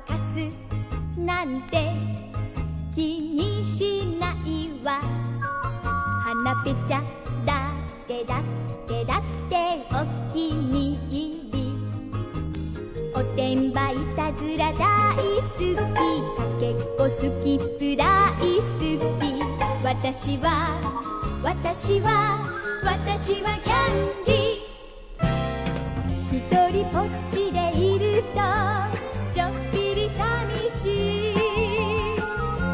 かすなんて気にしないわ。花ぺちゃだってだってだってお気に入り。おてんばいたずら大好き、かけっこスキップ大好き。私はキャンディー。ひとりぽっち